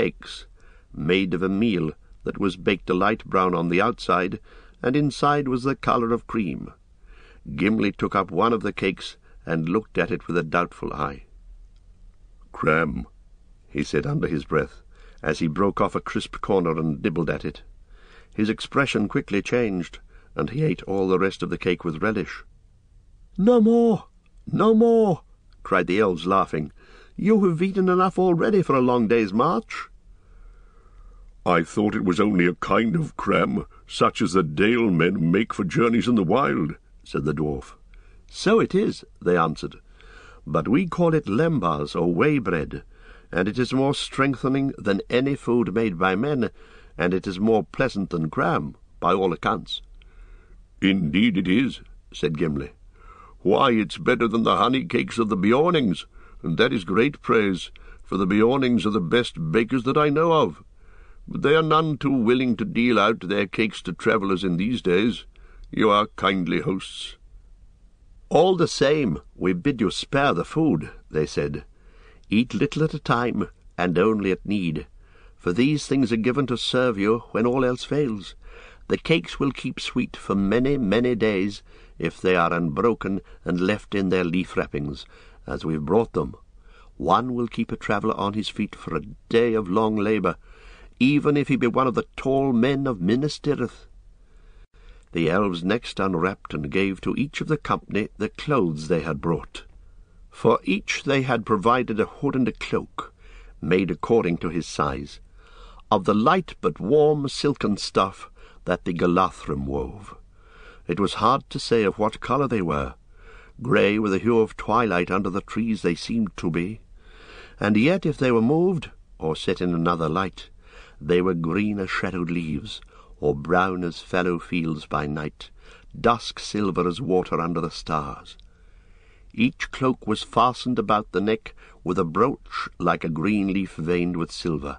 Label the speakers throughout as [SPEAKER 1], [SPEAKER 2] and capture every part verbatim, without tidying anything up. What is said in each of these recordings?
[SPEAKER 1] cakes, made of a meal that was baked a light brown on the outside, and inside was the colour of cream. Gimli took up one of the cakes and looked at it with a doubtful eye. "Cram," he said under his breath, as he broke off a crisp corner and nibbled at it. His expression quickly changed, and he ate all the rest of the cake with relish. "No more, no more," cried the elves, laughing. "You have eaten enough already for a long day's march."
[SPEAKER 2] "I thought it was only a kind of cram, such as the Dale men make for journeys in the wild," said the dwarf.
[SPEAKER 1] "So it is," they answered, "but we call it lembas, or whey bread, and it is more strengthening than any food made by men, and it is more pleasant than cram, by all accounts."
[SPEAKER 2] "Indeed it is," said Gimli. "Why, it's better than the honey cakes of the Beornings, and that is great praise, for the Beornings are the best bakers that I know of. But they are none too willing to deal out their cakes to travellers in these days. You are kindly hosts."
[SPEAKER 1] "All the same, we bid you spare the food," they said. "Eat little at a time, and only at need, for these things are given to serve you when all else fails. The cakes will keep sweet for many, many days, if they are unbroken and left in their leaf wrappings, as we've brought them. One will keep a traveller on his feet for a day of long labour, even if he be one of the tall men of Minas Tirith." The elves next unwrapped and gave to each of the company the clothes they had brought. For each they had provided a hood and a cloak, made according to his size, of the light but warm silken stuff that the Galathrim wove. It was hard to say of what colour they were. Grey with the hue of twilight under the trees they seemed to be, and yet if they were moved, or set in another light, they were green as shadowed leaves, or brown as fallow fields by night, dusk silver as water under the stars. Each cloak was fastened about the neck with a brooch like a green leaf veined with silver.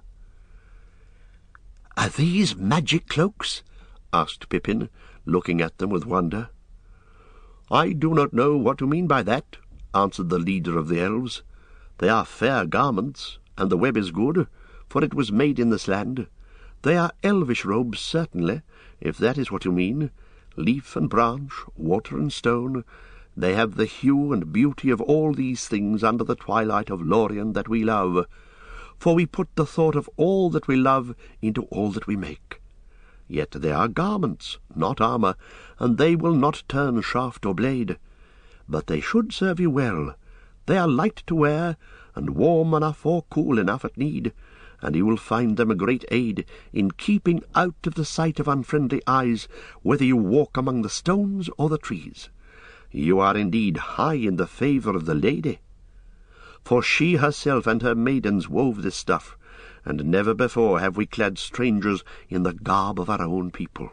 [SPEAKER 1] "Are these magic cloaks?" asked Pippin, looking at them with wonder. "I do not know what you mean by that," answered the leader of the elves. "They are fair garments, and the web is good, for it was made in this land. They are elvish robes, certainly, if that is what you mean. Leaf and branch, water and stone, they have the hue and beauty of all these things under the twilight of Lorien that we love, for we put the thought of all that we love into all that we make. Yet they are garments, not armour, and they will not turn shaft or blade. But they should serve you well. They are light to wear, and warm enough or cool enough at need, and you will find them a great aid in keeping out of the sight of unfriendly eyes, whether you walk among the stones or the trees. You are indeed high in the favour of the lady. For she herself and her maidens wove this stuff, and never before have we clad strangers in the garb of our own people."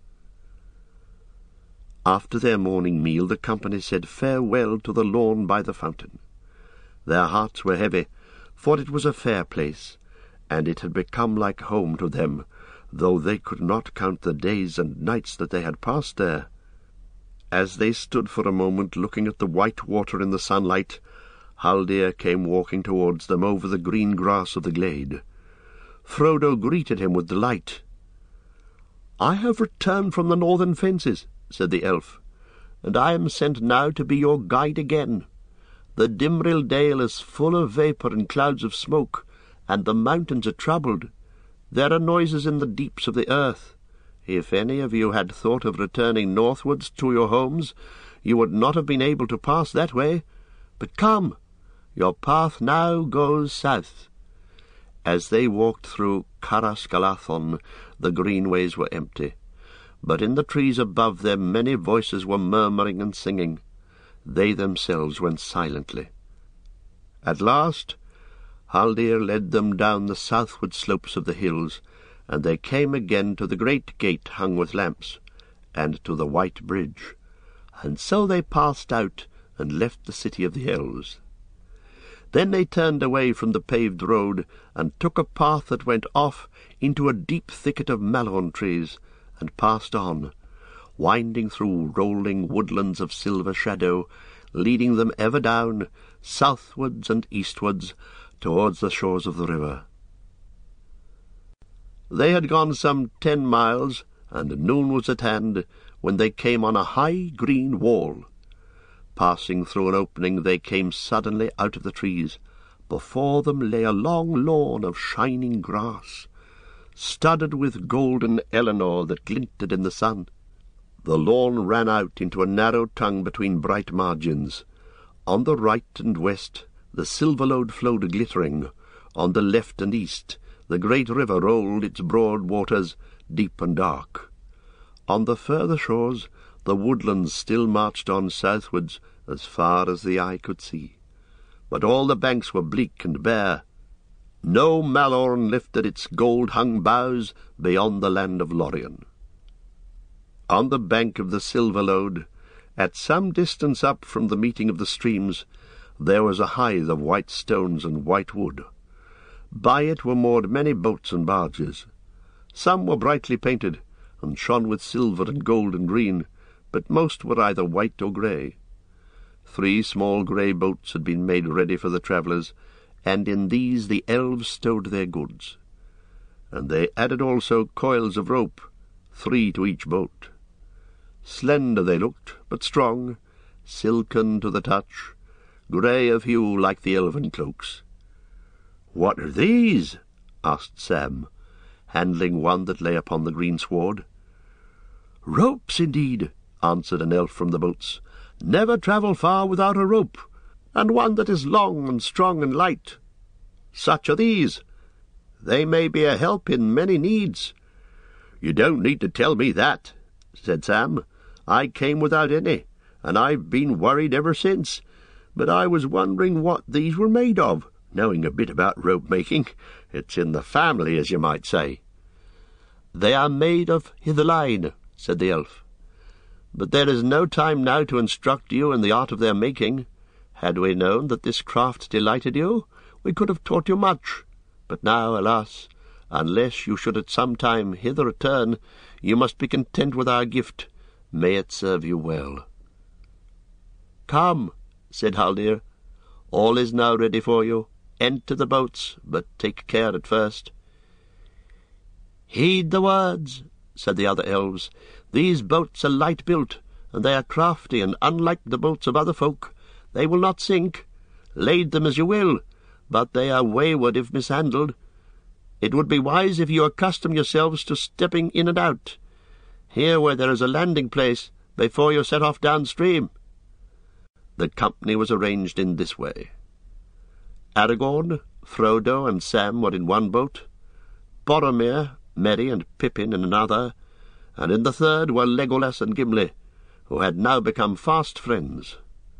[SPEAKER 1] After their morning meal the company said farewell to the lawn by the fountain. Their hearts were heavy, for it was a fair place, and it had become like home to them, though they could not count the days and nights that they had passed there. As they stood for a moment looking at the white water in the sunlight, Haldir came walking towards them over the green grass of the glade. Frodo greeted him with delight. "I have returned from the northern fences," said the elf, "and I am sent now to be your guide again. The Dimril Dale is full of vapour and clouds of smoke, and the mountains are troubled. There are noises in the deeps of the earth. If any of you had thought of returning northwards to your homes, you would not have been able to pass that way. But come, your path now goes south." As they walked through Carascalathon, the greenways were empty, but in the trees above them many voices were murmuring and singing. They themselves went silently. At last Haldir led them down the southward slopes of the hills, and they came again to the great gate hung with lamps, and to the white bridge, and so they passed out and left the city of the elves. Then they turned away from the paved road, and took a path that went off into a deep thicket of malhorn trees, and passed on, winding through rolling woodlands of silver shadow, leading them ever down, southwards and eastwards, towards the shores of the river. They had gone some ten miles, and noon was at hand, when they came on a high green wall. Passing through an opening, they came suddenly out of the trees. Before them lay a long lawn of shining grass, studded with golden Eleanor that glinted in the sun. The lawn ran out into a narrow tongue between bright margins. On the right and west the Silverlode flowed glittering. On the left and east the great river rolled its broad waters, deep and dark. On the further shores the woodlands still marched on southwards as far as the eye could see. But all the banks were bleak and bare. No Malorn lifted its gold-hung boughs beyond the land of Lorien. On the bank of the Silverlode, at some distance up from the meeting of the streams, there was a hithe of white stones and white wood. By it were moored many boats and barges. Some were brightly painted, and shone with silver and gold and green, but most were either white or grey. Three small grey boats had been made ready for the travellers, and in these the elves stowed their goods. And they added also coils of rope, three to each boat. Slender they looked, but strong, silken to the touch, grey of hue like the elven cloaks. "What are these?" asked Sam, handling one that lay upon the greensward. "Ropes, indeed," answered an elf from the boats. "Never travel far without a rope, and one that is long and strong and light. Such are these. They may be a help in many needs." "You don't need to tell me that," said Sam. "I came without any, and I've been worried ever since. But I was wondering what these were made of, knowing a bit about rope-making. It's in the family, as you might say." "They are made of hitherline," said the elf. "But there is no time now to instruct you in the art of their making. Had we known that this craft delighted you, we could have taught you much. But now, alas, unless you should at some time hither return, you must be content with our gift. May it serve you well." "Come," said Haldir. "All is now ready for you. Enter the boats, but take care at first." "Heed the words," said the other elves. "These boats are light-built, and they are crafty, and unlike the boats of other folk. They will not sink. Lade them as you will, but they are wayward if mishandled. It would be wise if you accustom yourselves to stepping in and out, here where there is a landing-place, before you set off downstream." The company was arranged in this way. Aragorn, Frodo, and Sam were in one boat, Boromir, Merry, and Pippin in another, and in the third were Legolas and Gimli, who had now become fast friends.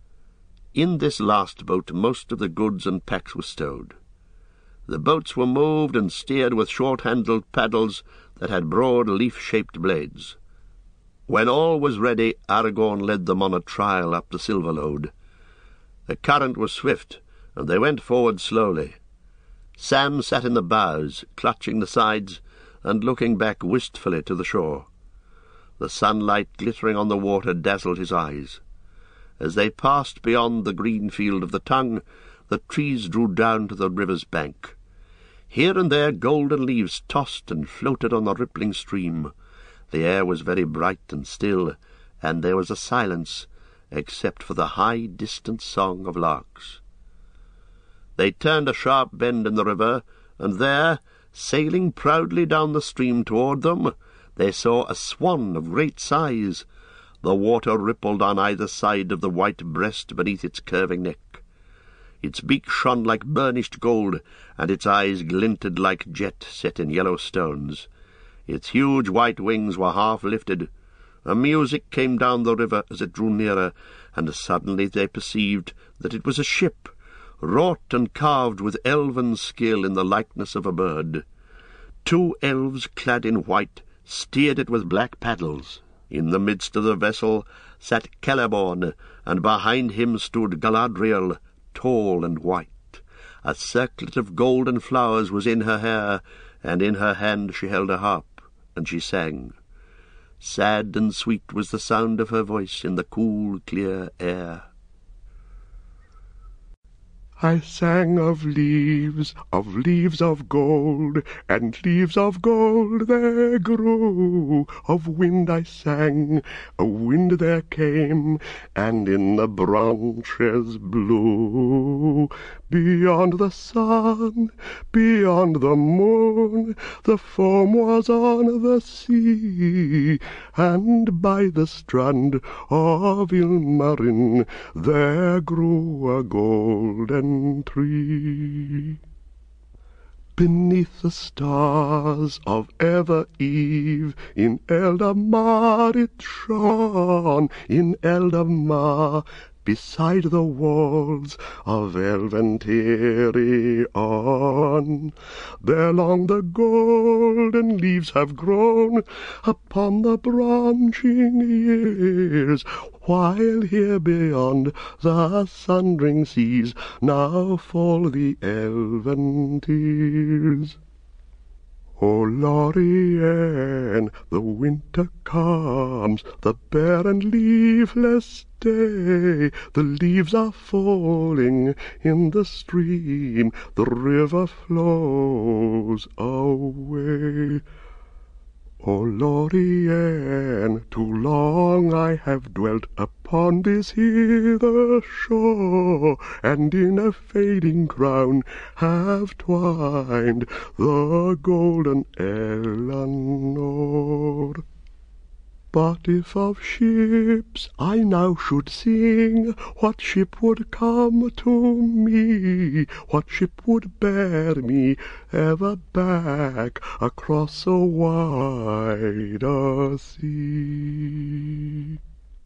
[SPEAKER 1] In this last boat most of the goods and packs were stowed. The boats were moved and steered with short-handled paddles that had broad leaf-shaped blades. When all was ready, Aragorn led them on a trial up the Silverlode. The current was swift, and they went forward slowly. Sam sat in the bows, clutching the sides, and looking back wistfully to the shore. The sunlight glittering on the water dazzled his eyes. As they passed beyond the green field of the Tongue, the trees drew down to the river's bank. Here and there golden leaves tossed and floated on the rippling stream. The air was very bright and still, and there was a silence, except for the high, distant song of larks. They turned a sharp bend in the river, and there, sailing proudly down the stream toward them, they saw a swan of great size. The water rippled on either side of the white breast beneath its curving neck. Its beak shone like burnished gold, and its eyes glinted like jet set in yellow stones. Its huge white wings were half lifted. A music came down the river as it drew nearer, and suddenly they perceived that it was a ship, wrought and carved with elven skill in the likeness of a bird. Two elves clad in white steered it with black paddles. In the midst of the vessel sat Celeborn, and behind him stood Galadriel, tall and white. A circlet of golden flowers was in her hair, and in her hand she held a harp, and she sang. Sad and sweet was the sound of her voice in the cool, clear air.
[SPEAKER 3] I sang of leaves, of leaves of gold, and leaves of gold there grew. Of wind I sang, a wind there came, and in the branches blew. Beyond the sun, beyond the moon, the foam was on the sea, and by the strand of Ilmarinen there grew a golden tree. Beneath the stars of ever eve, in Eldamar it shone, in Eldamar, beside the walls of elven Tirion. There long the golden leaves have grown upon the branching years, while here beyond the sundering seas now fall the elven tears. O Lorien, the winter comes, the bare and leafless day. The leaves are falling in the stream, the river flows away. O Lorien, too long I have dwelt upon this hither shore, and in a fading crown have twined the golden Elanor. But if of ships I now should sing, what ship would come to me? What ship would bear me ever back across a wider sea?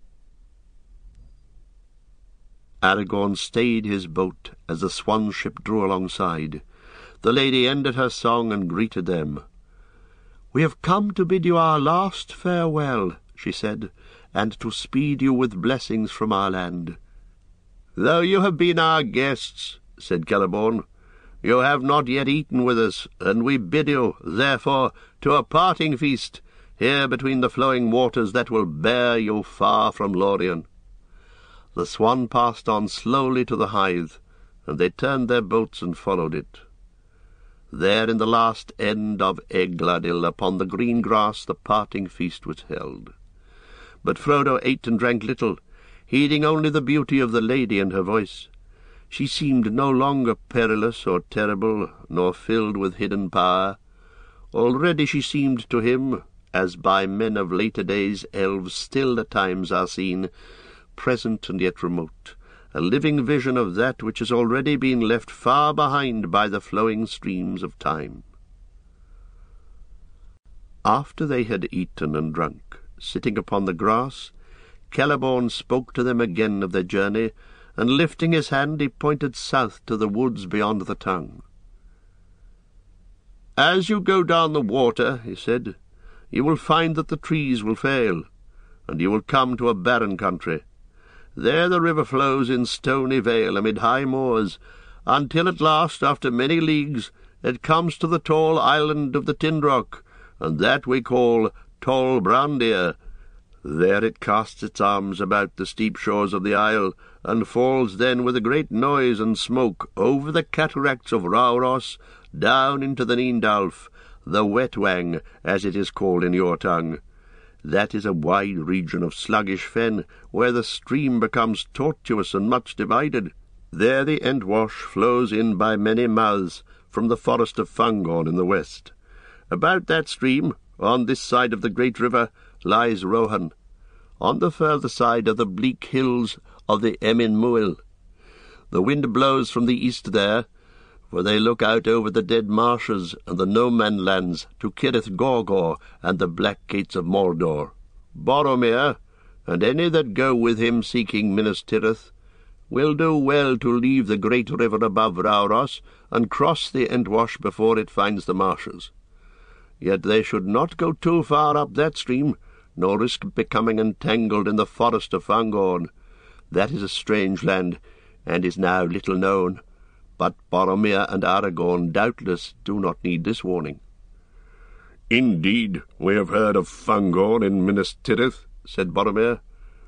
[SPEAKER 1] Aragorn stayed his boat as the swan ship drew alongside. The lady ended her song and greeted them. "We have come to bid you our last farewell," she said, "and to speed you with blessings from our land." "Though you have been our guests," said Celeborn, "you have not yet eaten with us, and we bid you, therefore, to a parting feast, here between the flowing waters that will bear you far from Lorien." The swan passed on slowly to the Hithe, and they turned their boats and followed it. There in the last end of Egladil, upon the green grass, the parting feast was held. But Frodo ate and drank little, heeding only the beauty of the lady and her voice. She seemed no longer perilous or terrible, nor filled with hidden power. Already she seemed to him, as by men of later days elves still at times are seen, present and yet remote, a living vision of that which has already been left far behind by the flowing streams of time. After they had eaten and drunk, sitting upon the grass, Celeborn spoke to them again of their journey, and lifting his hand he pointed south to the woods beyond the Tongue. "As you go down the water," he said, "you will find that the trees will fail, and you will come to a barren country. There the river flows in stony vale amid high moors, until at last, after many leagues, it comes to the tall island of the Tindrock, and that we call Tol Brandir. There it casts its arms about the steep shores of the isle, and falls then with a great noise and smoke over the cataracts of Rauros, down into the Nindalf, the Wetwang, as it is called in your tongue. That is a wide region of sluggish fen, where the stream becomes tortuous and much divided. There the Entwash flows in by many mouths from the forest of Fangorn in the west. About that stream, on this side of the great river, lies Rohan. On the further side are the bleak hills of the Emin Muil. The wind blows from the east there, for they look out over the dead marshes and the no-man lands to Cirith Gorgor and the black gates of Mordor. Boromir, and any that go with him seeking Minas Tirith, will do well to leave the great river above Rauros and cross the Entwash before it finds the marshes. Yet they should not go too far up that stream, nor risk becoming entangled in the forest of Fangorn. That is a strange land, and is now little known. But Boromir and Aragorn doubtless do not need this warning."
[SPEAKER 2] "Indeed, we have heard of Fangorn in Minas Tirith," said Boromir,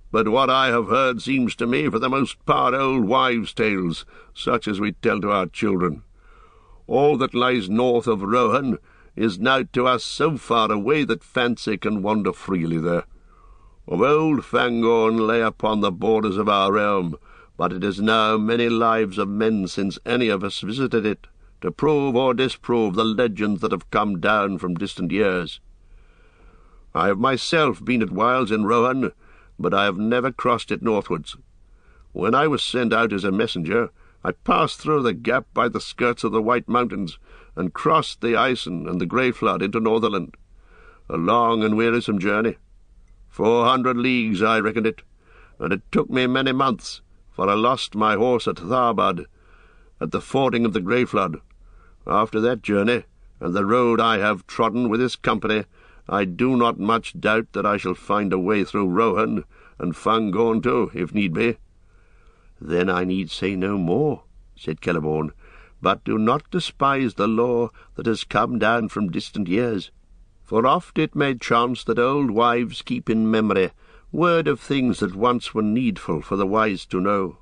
[SPEAKER 2] but what I have heard seems to me for the most part old wives' tales, such as we tell to our children. All that lies north of Rohan is now to us so far away that fancy can wander freely there. Of old, Fangorn lay upon the borders of our realm, but it is now many lives of men since any of us visited it, to prove or disprove the legends that have come down from distant years. I have myself been at whiles in Rohan, but I have never crossed it northwards. When I was sent out as a messenger, I passed through the gap by the skirts of the White Mountains, and crossed the Ison and the Grey Flood into Northerland. A long and wearisome journey. Four hundred leagues I reckoned it, and it took me many months, for I lost my horse at Tharbad, at the fording of the Grey Flood. After that journey, and the road I have trodden with this company, I do not much doubt that I shall find a way through Rohan, and Fangorn too, if need be.
[SPEAKER 1] Then I need say no more, said Celeborn, but do not despise the lore that has come down from distant years, for oft it may chance that old wives keep in memory word of things that once were needful for the wise to know.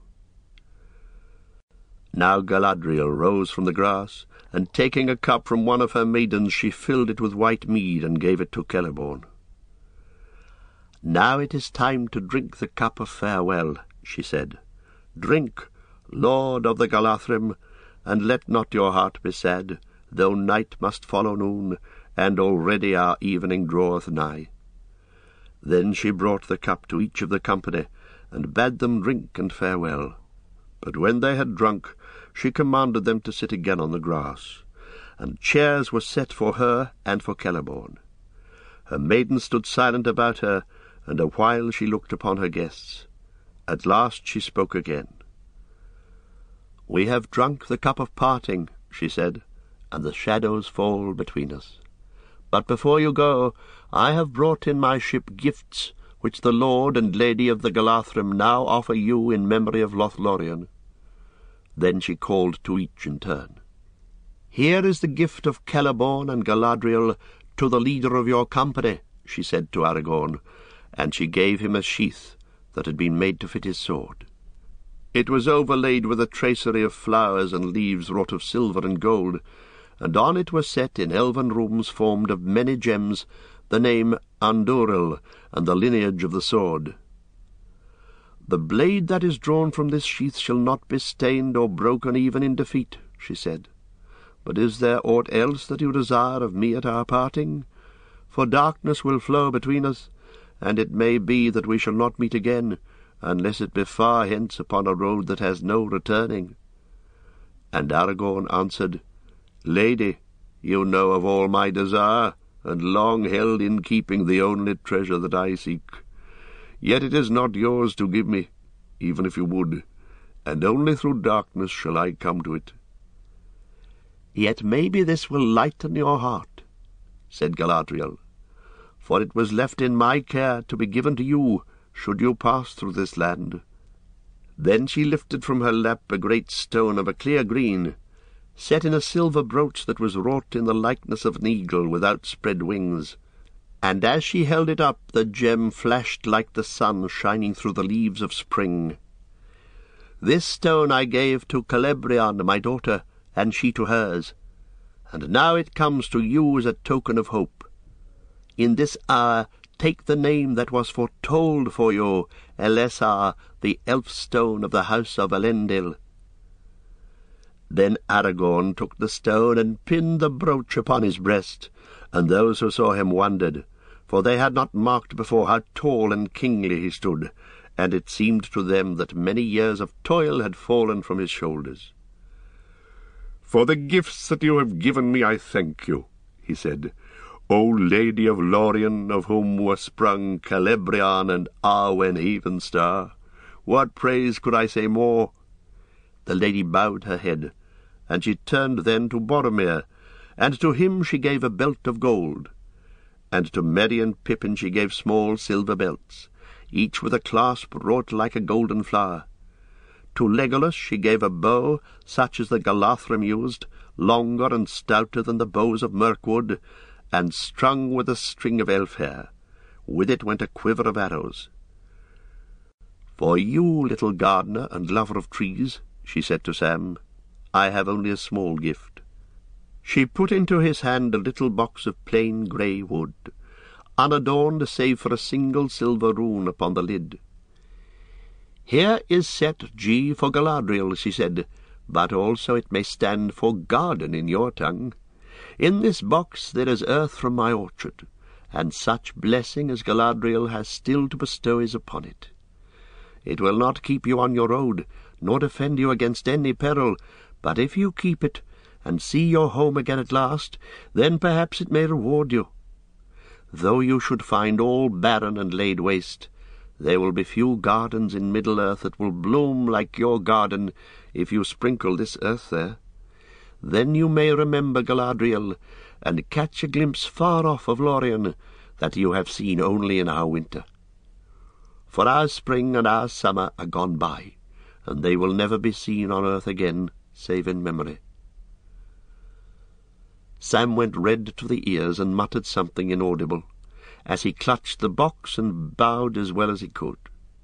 [SPEAKER 1] Now Galadriel rose from the grass, and taking a cup from one of her maidens, she filled it with white mead and gave it to Celeborn. "Now it is time to drink the cup of farewell," she said. "Drink, Lord of the Galathrim, and let not your heart be sad, though night must follow noon, and already our evening draweth nigh." Then she brought the cup to each of the company, and bade them drink and farewell. But when they had drunk, she commanded them to sit again on the grass, and chairs were set for her and for Celeborn. Her maidens stood silent about her, and a while she looked upon her guests. At last she spoke again. "We have drunk the cup of parting," she said, "and the shadows fall between us. But before you go, I have brought in my ship gifts which the Lord and Lady of the Galathrim now offer you in memory of Lothlorien." Then she called to each in turn. "Here is the gift of Celeborn and Galadriel to the leader of your company," she said to Aragorn, and she gave him a sheath that had been made to fit his sword. It was overlaid with a tracery of flowers and leaves wrought of silver and gold, and on it was set in elven runes formed of many gems the name Andúril and the lineage of the sword. "The blade that is drawn from this sheath shall not be stained or broken even in defeat," she said. "But is there aught else that you desire of me at our parting? For darkness will flow between us, and it may be that we shall not meet again, unless it be far hence upon a road that has no returning." And Aragorn answered, "Lady, you know of all my desire, and long held in keeping the only treasure that I seek. Yet it is not yours to give me, even if you would, and only through darkness shall I come to it." "Yet maybe this will lighten your heart," said Galadriel, "for it was left in my care to be given to you, should you pass through this land." Then she lifted from her lap a great stone of a clear green, set in a silver brooch that was wrought in the likeness of an eagle with outspread wings, and as she held it up the gem flashed like the sun shining through the leaves of spring. "This stone I gave to Celebrian, my daughter, and she to hers, and now it comes to you as a token of hope. In this hour take the name that was foretold for you, Elessar, the elf stone of the house of Elendil." Then Aragorn took the stone and pinned the brooch upon his breast, and those who saw him wondered, for they had not marked before how tall and kingly he stood, and it seemed to them that many years of toil had fallen from his shoulders.
[SPEAKER 3] "For the gifts that you have given me I thank you," he said, "O Lady of Lorien, of whom were sprung Celebrian and Arwen Evenstar. What praise could I say more?"
[SPEAKER 1] The lady bowed her head, and she turned then to Boromir, and to him she gave a belt of gold. And to Merry and Pippin she gave small silver belts, each with a clasp wrought like a golden flower. To Legolas she gave a bow, such as the Galathrim used, longer and stouter than the bows of Mirkwood, and strung with a string of elf hair. With it went a quiver of arrows. "For you, little gardener and lover of trees," she said to Sam, "I have only a small gift." She put into his hand a little box of plain grey wood, unadorned save for a single silver rune upon the lid. "Here is set G for Galadriel," she said, "but also it may stand for garden in your tongue. In this box there is earth from my orchard, and such blessing as Galadriel has still to bestow is upon it. It will not keep you on your road, nor defend you against any peril, but if you keep it, and see your home again at last, then perhaps it may reward you. Though you should find all barren and laid waste, there will be few gardens in Middle-earth that will bloom like your garden if you sprinkle this earth there. Then you may remember Galadriel, and catch a glimpse far off of Lorien that you have seen only in our winter. For our spring and our summer are gone by, and they will never be seen on earth again, save in memory." Sam went red to the ears and muttered something inaudible, as he clutched the box and bowed as well as he could.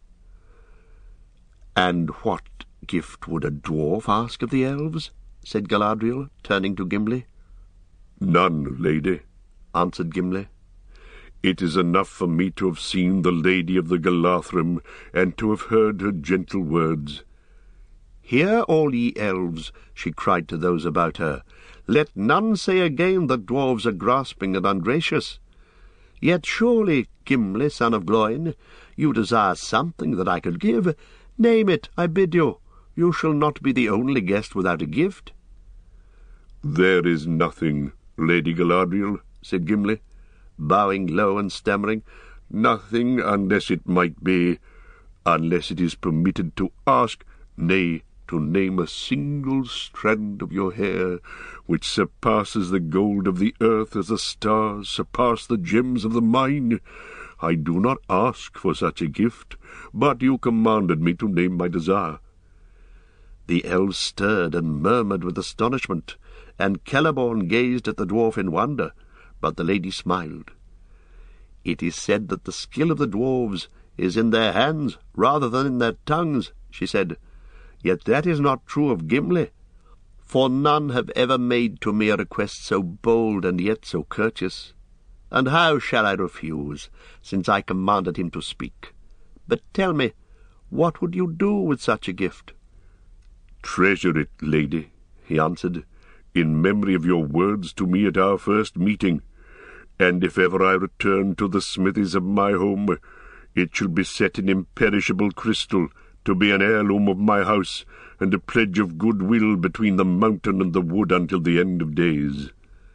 [SPEAKER 1] "And what gift would a dwarf ask of the elves?" said Galadriel, turning to Gimli.
[SPEAKER 2] "None, lady," answered Gimli. "It is enough for me to have seen the Lady of the Galathrim, and to have heard her gentle words."
[SPEAKER 1] "Hear, all ye elves," she cried to those about her. "Let none say again that dwarves are grasping and ungracious. Yet surely, Gimli, son of Gloin, you desire something that I could give. Name it, I bid you. You shall not be the only guest without a gift."
[SPEAKER 2] "There is nothing, Lady Galadriel," said Gimli, bowing low and stammering. "Nothing, unless it might be, unless it is permitted to ask, nay, to name a single strand of your hair, which surpasses the gold of the earth as the stars surpass the gems of the mine. I do not ask for such a gift, but you commanded me to name my desire." The elves stirred and murmured with astonishment, and Celeborn gazed at the dwarf in wonder, but the lady smiled. "It is said that the skill of the dwarves is in their hands rather than in their tongues," she said. "Yet that is not true of Gimli, for none have ever made to me a request so bold and yet so courteous. And how shall I refuse, since I commanded him to speak? But tell me, what would you do with such a gift?" "Treasure it, lady," he answered, "in memory of your words to me at our first meeting, and if ever I return to the smithies of my home, it shall be set in imperishable crystal, to be an heirloom of my house, and a pledge of goodwill between the mountain and the wood until the end of days."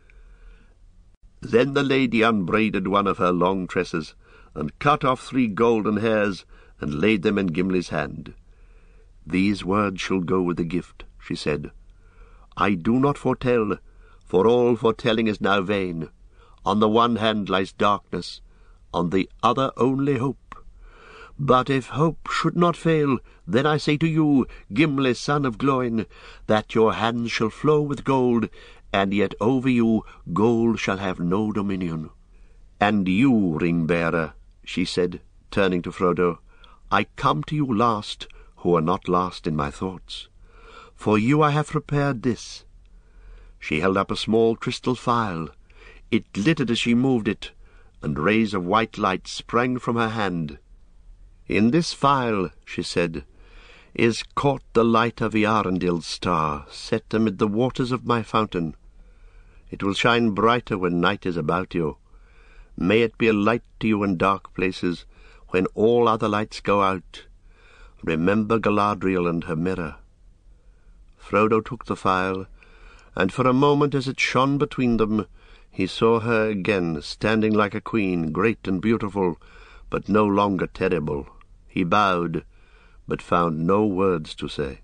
[SPEAKER 1] Then the lady unbraided one of her long tresses, and cut off three golden hairs, and laid them in Gimli's hand. "These words shall go with the gift," she said. "I do not foretell, for all foretelling is now vain. On the one hand lies darkness, on the other only hope. But if hope should not fail, then I say to you, Gimli, son of Gloin, that your hands shall flow with gold, and yet over you gold shall have no dominion. And you, ring-bearer," she said, turning to Frodo, "I come to you last, who are not last in my thoughts. For you I have prepared this." She held up a small crystal phial. It glittered as she moved it, and rays of white light sprang from her hand. "In this phial," she said, "is caught the light of Earendil's star, set amid the waters of my fountain. It will shine brighter when night is about you. May it be a light to you in dark places, when all other lights go out. Remember Galadriel and her mirror." Frodo took the phial, and for a moment as it shone between them, he saw her again, standing like a queen, great and beautiful, but no longer terrible. He bowed, but found no words to say.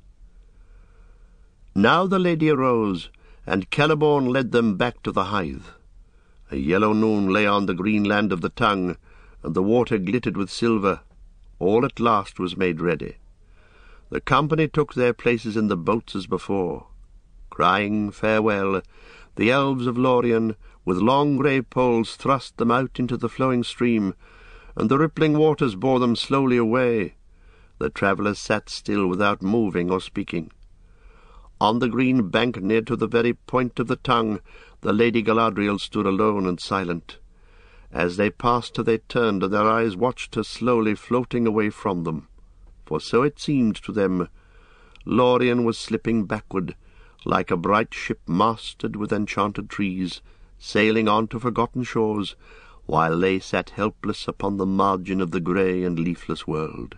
[SPEAKER 1] Now the lady arose, and Celeborn led them back to the Hithe. A yellow noon lay on the green land of the Tongue, and the water glittered with silver. All at last was made ready. The company took their places in the boats as before. Crying farewell, the elves of Lorien, with long grey poles, thrust them out into the flowing stream, and the rippling waters bore them slowly away. The travellers sat still without moving or speaking. On the green bank near to the very point of the tongue, the Lady Galadriel stood alone and silent. As they passed her they turned, and their eyes watched her slowly floating away from them. For so it seemed to them, Lorien was slipping backward, like a bright ship masted with enchanted trees, sailing on to forgotten shores, while they sat helpless upon the margin of the grey and leafless world.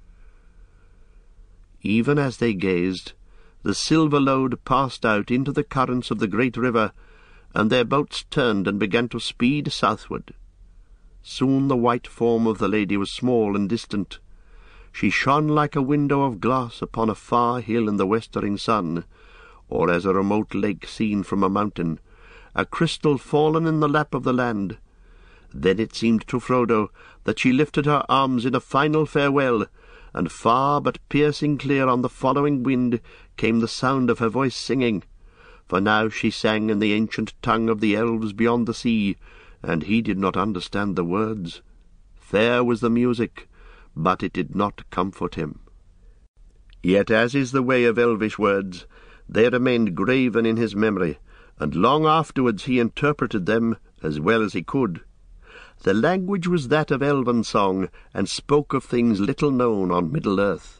[SPEAKER 1] Even as they gazed, the silver load passed out into the currents of the great river, and their boats turned and began to speed southward. Soon the white form of the lady was small and distant. She shone like a window of glass upon a far hill in the westering sun, or as a remote lake seen from a mountain, a crystal fallen in the lap of the land. Then it seemed to Frodo that she lifted her arms in a final farewell, and far but piercing clear on the following wind came the sound of her voice singing. For now she sang in the ancient tongue of the elves beyond the sea, and he did not understand the words. Fair was the music, but it did not comfort him. Yet, as is the way of elvish words, they remained graven in his memory, and long afterwards he interpreted them as well as he could. The language was that of elven song, and spoke of things little known on Middle-earth.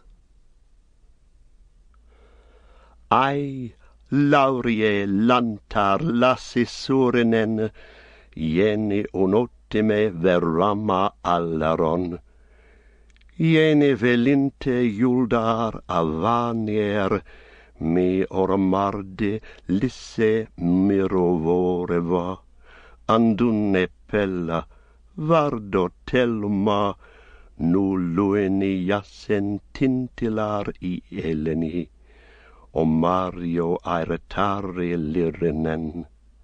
[SPEAKER 3] Ai, laurie lantar lassi surinen, jeni unottime verrama allaron. Jeni velinte juldar avanier, me ormarde lisse mirovoreva, andunne pella, vardo telma, nu lueni jassen tintilar i eleni, o Mario airetari lirinen.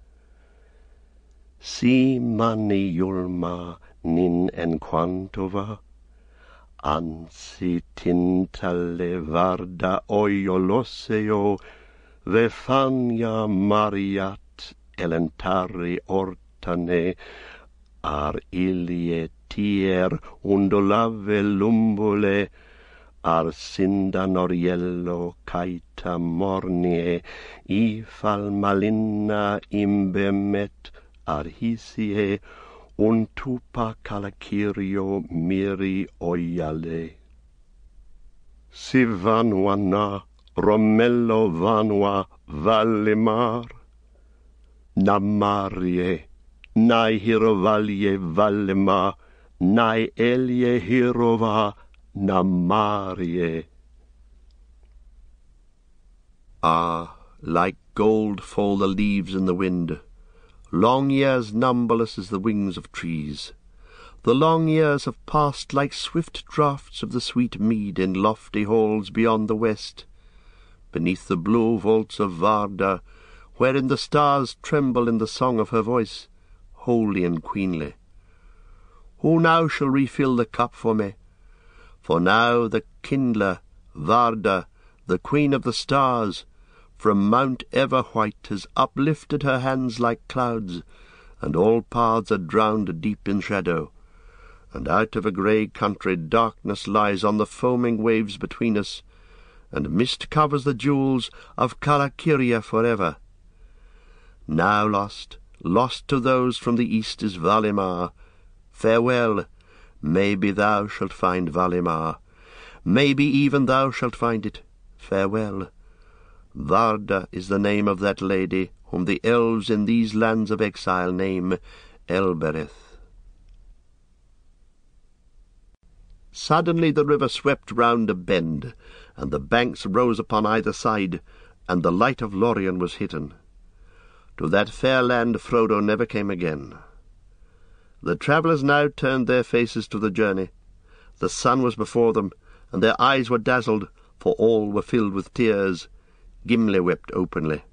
[SPEAKER 3] Si mani julma nin en quantova, ansi tintale varda oioloseo, ve fania mariat elentari ortane, ar ilie tier undolave lumbule, ar sinda noriello caita mornie, ifal malinna imbemet ar hisie, un tupa calacirio miri oiale. Si vanua na, Romello vanua Valimar, namarie, nai hirovalie Valima, nai elie hirova namarie.
[SPEAKER 1] Ah, like gold fall the leaves in the wind, long years numberless as the wings of trees. The long years have passed like swift draughts of the sweet mead in lofty halls beyond the west, beneath the blue vaults of Varda, wherein the stars tremble in the song of her voice, holy and queenly. Who now shall refill the cup for me? For now the kindler, Varda, the queen of the stars, from Mount Everwhite has uplifted her hands like clouds, and all paths are drowned deep in shadow. And out of a grey country darkness lies on the foaming waves between us, and mist covers the jewels of Calaciria forever. Now lost, lost to those from the east is Valimar. Farewell, maybe thou shalt find Valimar. Maybe even thou shalt find it. Farewell. Varda is the name of that lady whom the elves in these lands of exile name Elbereth. Suddenly the river swept round a bend, and the banks rose upon either side, and the light of Lorien was hidden. To that fair land Frodo never came again. The travellers now turned their faces to the journey. The sun was before them, and their eyes were dazzled, for all were filled with tears. Gimli wept openly.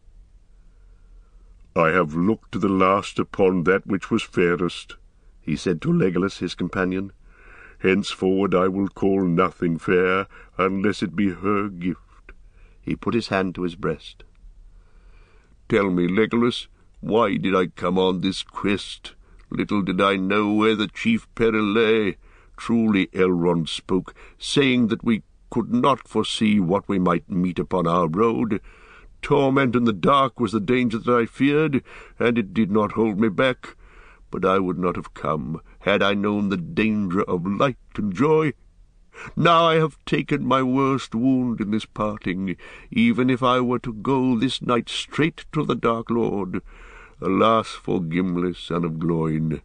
[SPEAKER 2] I have looked to the last upon that which was fairest, he said to Legolas, his companion. Henceforward I will call nothing fair, unless it be her gift.
[SPEAKER 1] He put his hand to his breast.
[SPEAKER 2] Tell me, Legolas, why did I come on this quest? Little did I know where the chief peril lay. Truly Elrond spoke, saying that we could not foresee what we might meet upon our road. Torment in the dark was the danger that I feared, and it did not hold me back. But I would not have come, had I known the danger of light and joy. Now I have taken my worst wound in this parting, even if I were to go this night straight to the Dark Lord. Alas for Gimli, son of Gloin!"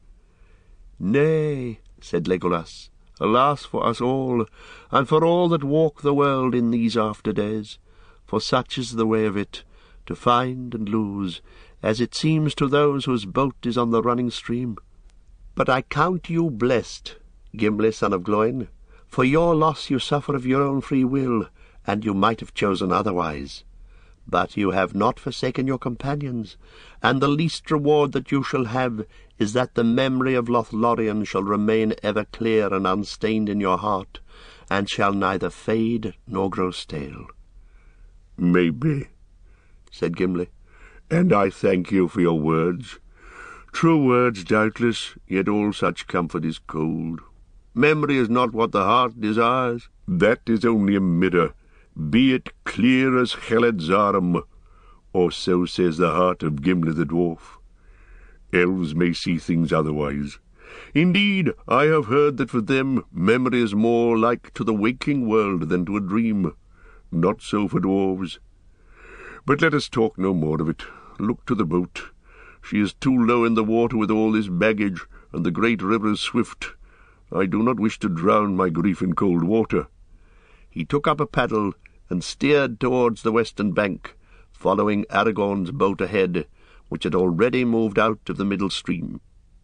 [SPEAKER 1] "Nay," said Legolas, "alas for us all, and for all that walk the world in these after days. For such is the way of it, to find and lose, as it seems to those whose boat is on the running stream. But I count you blessed, Gimli, son of Gloin. For your loss you suffer of your own free will, and you might have chosen otherwise. But you have not forsaken your companions, and the least reward that you shall have is that the memory of Lothlorien shall remain ever clear and unstained in your heart, and shall neither fade nor grow stale."
[SPEAKER 2] "Maybe," said Gimli, "and I thank you for your words. True words, doubtless, yet all such comfort is cold. Memory is not what the heart desires. That is only a mirror, be it clear as Heled-Zarum, or so says the heart of Gimli the dwarf. Elves may see things otherwise. Indeed, I have heard that for them memory is more like to the waking world than to a dream. Not so for dwarves. But let us talk no more of it. Look to the boat. She is too low in the water with all this baggage, and the great river is swift. I do not wish to drown my grief in cold water."
[SPEAKER 1] He took up a paddle and steered towards the western bank, following Aragorn's boat ahead, which had already moved out of the middle stream.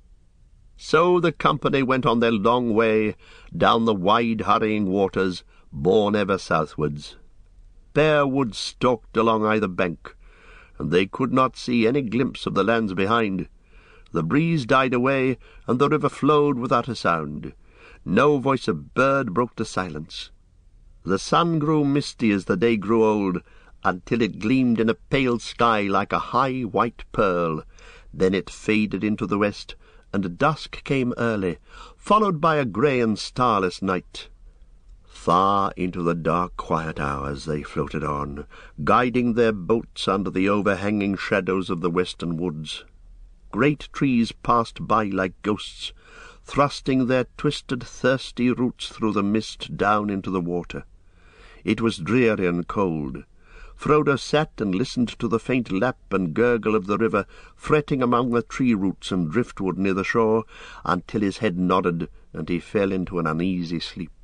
[SPEAKER 1] So the company went on their long way down the wide hurrying waters, borne ever southwards. Bare woods stalked along either bank, and they could not see any glimpse of the lands behind. The breeze died away, and the river flowed without a sound. No voice of bird broke the silence. The sun grew misty as the day grew old, until it gleamed in a pale sky like a high white pearl. Then it faded into the west, and dusk came early, followed by a grey and starless night. Far into the dark quiet hours they floated on, guiding their boats under the overhanging shadows of the western woods. Great trees passed by like ghosts, thrusting their twisted, thirsty roots through the mist down into the water. It was dreary and cold. Frodo sat and listened to the faint lap and gurgle of the river fretting among the tree roots and driftwood near the shore, until his head nodded and he fell into an uneasy sleep.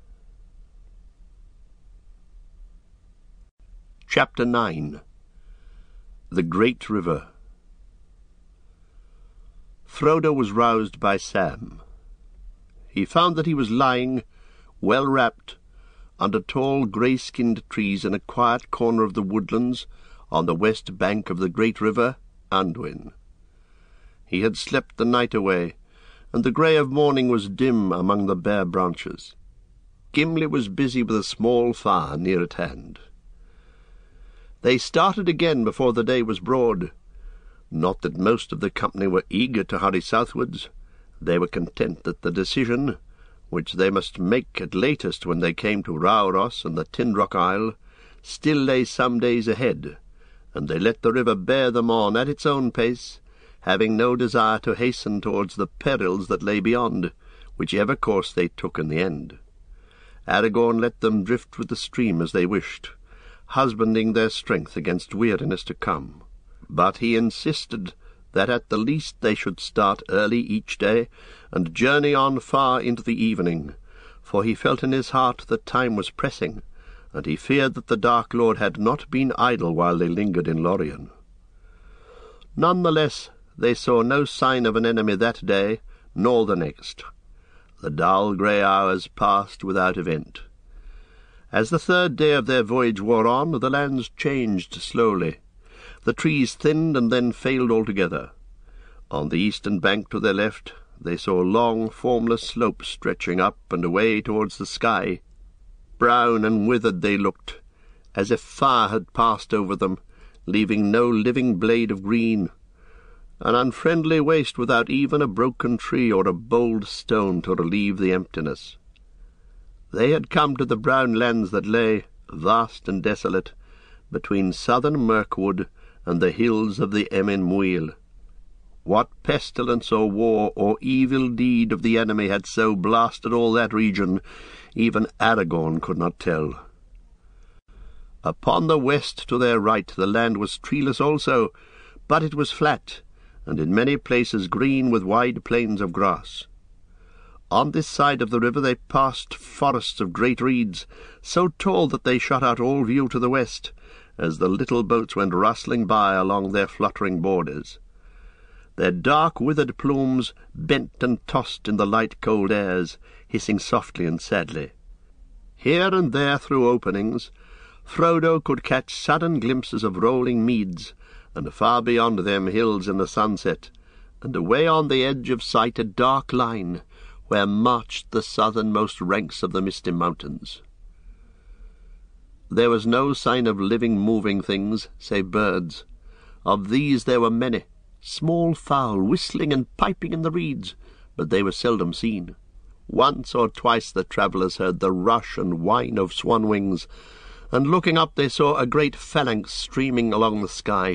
[SPEAKER 1] Chapter nine. The Great River. Frodo was roused by Sam. He found that he was lying, well wrapped, under tall grey-skinned trees in a quiet corner of the woodlands on the west bank of the great river, Anduin. He had slept the night away, and the grey of morning was dim among the bare branches. Gimli was busy with a small fire near at hand. They started again before the day was broad. Not that most of the company were eager to hurry southwards. They were content that the decision, which they must make at latest when they came to Rauros and the Tinrock Isle, still lay some days ahead, and they let the river bear them on at its own pace, having no desire to hasten towards the perils that lay beyond, whichever course they took in the end. Aragorn let them drift with the stream as they wished, husbanding their strength against weariness to come. But he insisted that at the least they should start early each day and journey on far into the evening, for he felt in his heart that time was pressing, and he feared that the Dark Lord had not been idle while they lingered in Lorien. None the less, they saw no sign of an enemy that day, nor the next. The dull grey hours passed without event. As the third day of their voyage wore on, the lands changed slowly. The trees thinned and then failed altogether. On the eastern bank to their left they saw long, formless slopes stretching up and away towards the sky. Brown and withered they looked, as if fire had passed over them, leaving no living blade of green, an unfriendly waste without even a broken tree or a bold stone to relieve the emptiness. They had come to the brown lands that lay, vast and desolate, between southern Mirkwood and the hills of the Emyn Muil. What pestilence or war or evil deed of the enemy had so blasted all that region, even Aragorn could not tell. Upon the west to their right the land was treeless also, but it was flat, and in many places green with wide plains of grass. On this side of the river they passed forests of great reeds, so tall that they shut out all view to the west, as the little boats went rustling by along their fluttering borders. Their dark withered plumes bent and tossed in the light cold airs, hissing softly and sadly. Here and there through openings, Frodo could catch sudden glimpses of rolling meads, and far beyond them hills in the sunset, and away on the edge of sight a dark line, where marched the southernmost ranks of the Misty Mountains. There was no sign of living, moving things, save birds. Of these there were many, small fowl whistling and piping in the reeds, but they were seldom seen. Once or twice the travellers heard the rush and whine of swan wings, and looking up they saw a great phalanx streaming along the sky.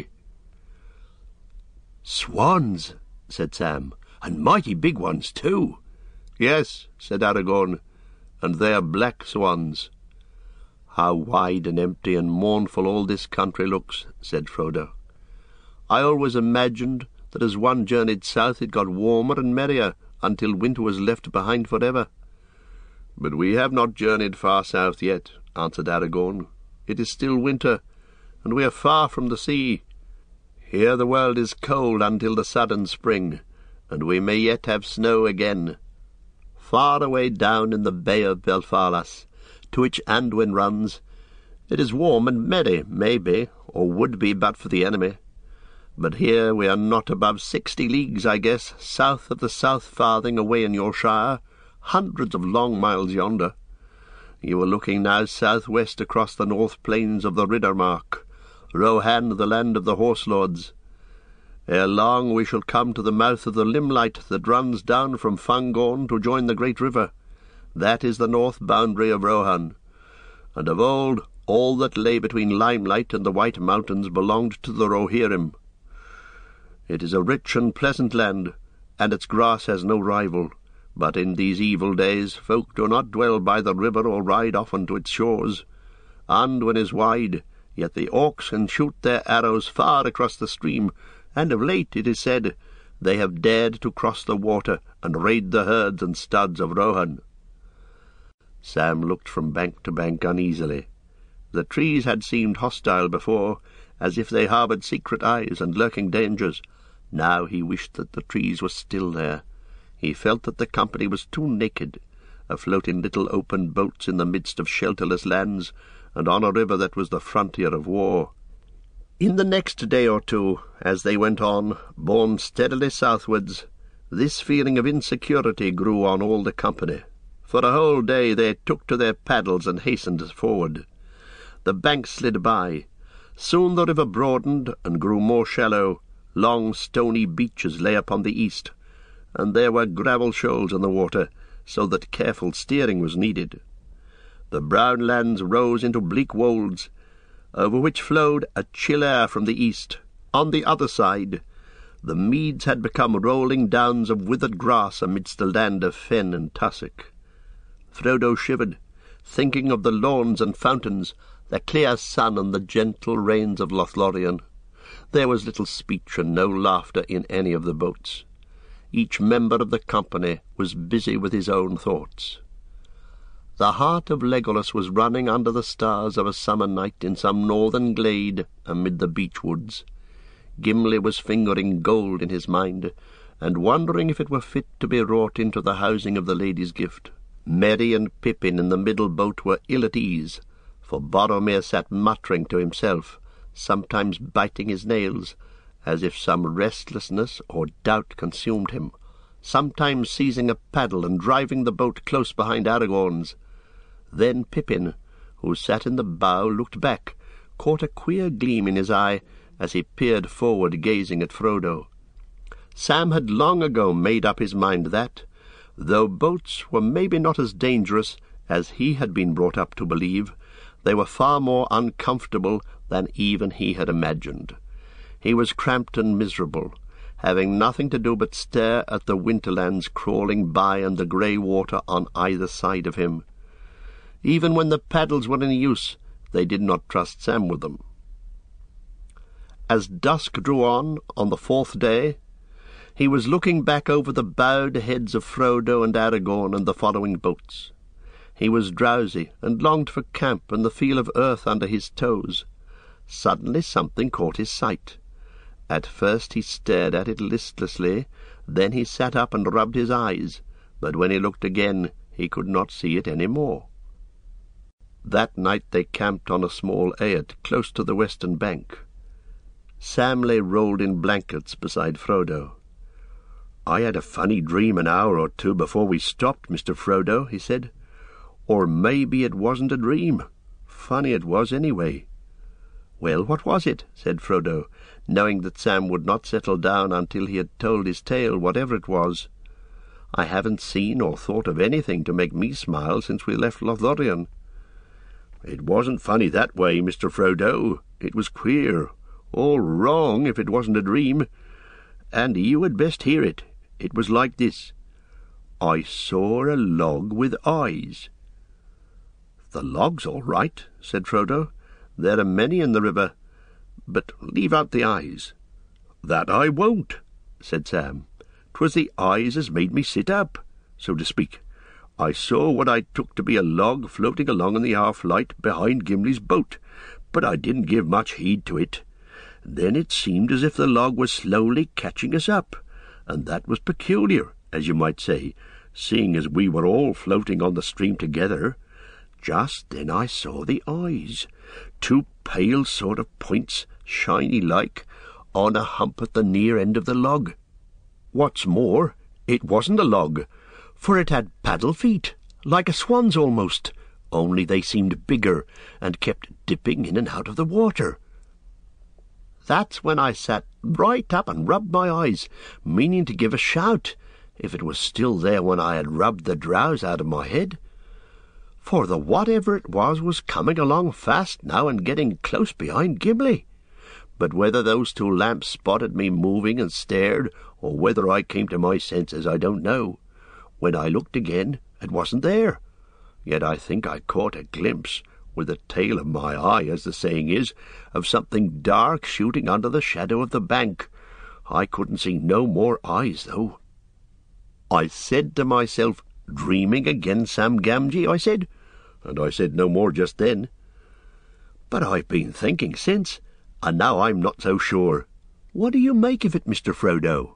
[SPEAKER 1] "Swans," said Sam, "and mighty big ones too." "Yes," said Aragorn, "and they are black swans." "How wide and empty and mournful all this country looks," said Frodo. "I always imagined that as one journeyed south it got warmer and merrier, until winter was left behind forever." "But we have not journeyed far south yet," answered Aragorn. "It is still winter, and we are far from the sea. Here the world is cold until the sudden spring, and we may yet have snow again. Far away down in the Bay of Belfalas, to which Anduin runs, it is warm and merry, maybe, or would be but for the enemy. But here we are not above sixty leagues, I guess, south of the South Farthing away in your shire, hundreds of long miles yonder. You are looking now southwest across the north plains of the Riddermark, Rohan, the land of the horse-lords. Ere long we shall come to the mouth of the Limelight that runs down from Fangorn to join the great river. That is the north boundary of Rohan, and of old all that lay between Limelight and the White Mountains belonged to the Rohirrim. It is a rich and pleasant land, and its grass has no rival, but in these evil days folk do not dwell by the river or ride often to its shores. Anduin is wide, yet the orcs can shoot their arrows far across the stream, and of late, it is said, they have dared to cross the water and raid the herds and studs of Rohan." Sam looked from bank to bank uneasily. The trees had seemed hostile before, as if they harboured secret eyes and lurking dangers. Now he wished that the trees were still there. He felt that the company was too naked, afloat in little open boats in the midst of shelterless lands, and on a river that was the frontier of war. In the next day or two, as they went on, borne steadily southwards, this feeling of insecurity grew on all the company. For a whole day they took to their paddles and hastened forward. The banks slid by. Soon the river broadened and grew more shallow. Long stony beaches lay upon the east, and there were gravel shoals in the water, so that careful steering was needed. The brown lands rose into bleak wolds, over which flowed a chill air from the east. On the other side, the meads had become rolling downs of withered grass amidst a land of fen and tussock. Frodo shivered, thinking of the lawns and fountains, the clear sun and the gentle rains of Lothlorien. There was little speech and no laughter in any of the boats. Each member of the company was busy with his own thoughts. The heart of Legolas was running under the stars of a summer night in some northern glade amid the beech woods. Gimli was fingering gold in his mind, and wondering if it were fit to be wrought into the housing of the lady's gift. Merry and Pippin in the middle boat were ill at ease, for Boromir sat muttering to himself, sometimes biting his nails, as if some restlessness or doubt consumed him, sometimes seizing a paddle and driving the boat close behind Aragorn's. Then Pippin, who sat in the bow, looked back, caught a queer gleam in his eye as he peered forward, gazing at Frodo. Sam had long ago made up his mind that, though boats were maybe not as dangerous As he had been brought up to believe, they were far more uncomfortable than even he had imagined. He was cramped and miserable, having nothing to do but stare at the winterlands crawling by and the grey water on either side of him. Even when the paddles were in use, they did not trust Sam with them. As dusk drew on, on the fourth day, he was looking back over the bowed heads of Frodo and Aragorn and the following boats. He was drowsy, and longed for camp and the feel of earth under his toes. Suddenly something caught his sight. At first he stared at it listlessly, then he sat up and rubbed his eyes, but when he looked again he could not see it any more. That night they camped on a small eyot close to the western bank. Sam lay rolled in blankets beside Frodo. "I had a funny dream an hour or two before we stopped, Mister Frodo," he said. "Or maybe it wasn't a dream. Funny it was, anyway." "Well, what was it?" said Frodo, knowing that Sam would not settle down until he had told his tale, whatever it was. "I haven't seen or thought of anything to make me smile since we left Lothlorien." "It wasn't funny that way, Mister Frodo. It was queer, all wrong if it wasn't a dream. And you had best hear it. It was like this. I saw a log with eyes." "The log's all right," said Frodo. "There are many in the river, but leave out the eyes." "That I won't," said Sam. "'Twas the eyes as made me sit up, so to speak. I saw what I took to be a log floating along in the half-light behind Gimli's boat, but I didn't give much heed to it. Then it seemed as if the log was slowly catching us up, and that was peculiar, as you might say, seeing as we were all floating on the stream together. Just then I saw the eyes, two pale sort of points, shiny-like, on a hump at the near end of the log. What's more, it wasn't a log, for it had paddle feet, like a swan's almost, only they seemed bigger, and kept dipping in and out of the water. That's when I sat right up and rubbed my eyes, meaning to give a shout, if it was still there when I had rubbed the drowse out of my head. For the whatever it was was coming along fast now and getting close behind Gimli. But whether those two lamps spotted me moving and stared, or whether I came to my senses, I don't know. When I looked again, it wasn't there. Yet I think I caught a glimpse, with the tail of my eye, as the saying is, of something dark shooting under the shadow of the bank. I couldn't see no more eyes, though. I said to myself, 'Dreaming again, Sam Gamgee,' I said, and I said no more just then. But I've been thinking since, and now I'm not so sure. What do you make of it, Mister Frodo?"